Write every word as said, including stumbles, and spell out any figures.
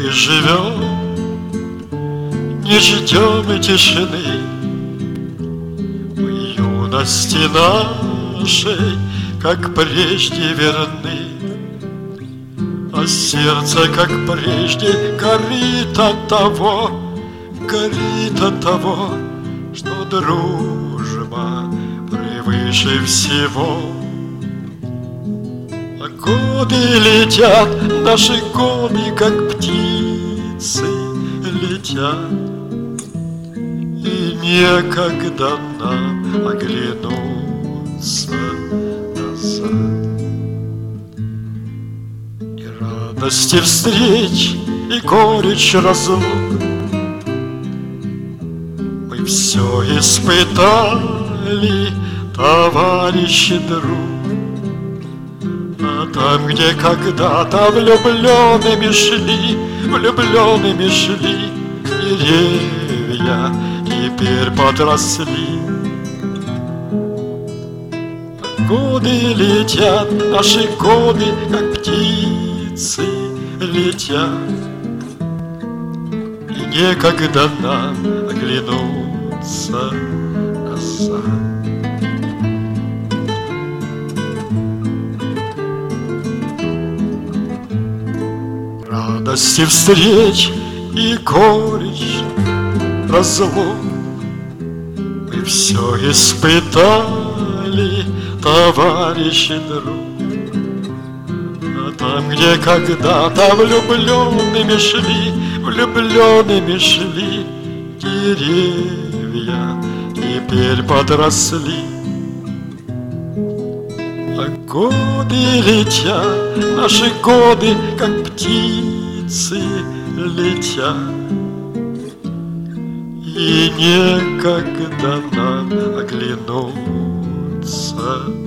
и живем, не ждем тишины. Мы юности нашей, как прежде, верны, а сердце, как прежде, горит от того, горит от того, что дружба превыше всего. А годы летят, наши годы, как птицы летят, и некогда нам оглянуться назад. И радости встреч, и горечь разлук мы все испытали, товарищ и друг. А там, где когда-то влюбленными шли, влюбленными шли деревья, теперь подросли. Годы летят, наши годы, как птицы летят, и некогда нам оглянуться назад. Радости встреч и горечь разлук мы все испытали, товарищ и друг. А там, где когда-то влюбленными шли, влюбленными шли деревья, теперь подросли. А годы летят, наши годы, как птицы летят, и некогда нам оглянуться